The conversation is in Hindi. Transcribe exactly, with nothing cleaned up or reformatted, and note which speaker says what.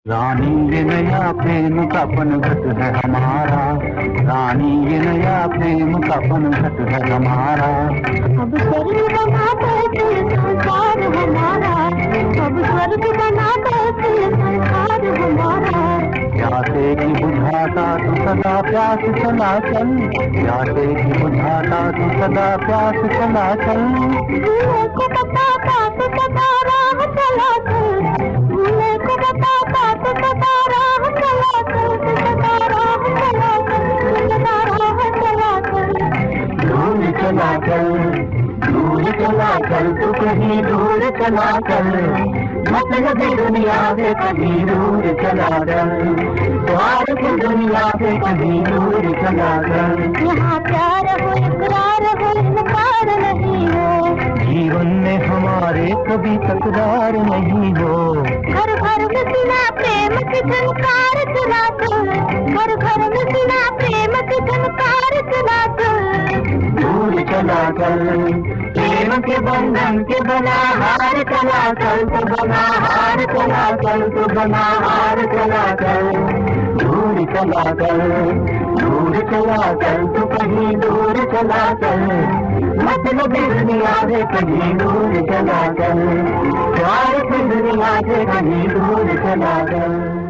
Speaker 1: रानी ये नया प्रेम का पनघट है हमारा, रानी ये नया प्रेम का पनघट है हमारा।
Speaker 2: अब स्वर्ग बना दे संसार हमारा, अब स्वर्ग बना दे संसार हमारा।
Speaker 1: प्यासे की बुझाता तू सदा प्यास चला चल, प्यासे की बुझाता तू सदा प्यास चला चल।
Speaker 2: भूले को बताता तो सदा राह चला चल, भूले को बताता तो सदा राह चला चल, सदा राह चला चल, सदा राह चला चल।
Speaker 1: दूर चला चल, दूर चला चल, तू कहीं दूर चला चल, मतलब दुनिया से कहीं दूर चला चल, द्वार की दुनिया से कहीं दूर चला चल।
Speaker 2: यहाँ प्यार हो इकरार हो इनकार नहीं हो,
Speaker 1: जीवन में हमारे कभी तकरार नहीं हो।
Speaker 2: घर घर में सुना प्रेम की झनकार चला चल, घर घर में सुना प्रेम की झनकार चला चल।
Speaker 1: दूर चला चल, प्रेम के बंधन के बना हार चला चल, तो बना हार चला चल, तो बना हार चला चल। दूर चला चल, दूर चला चल, तू कहीं दूर चला चल, मतलब दुनिया से कहीं दूर चला चल, प्यार की दुनिया से कहीं दूर चला चल।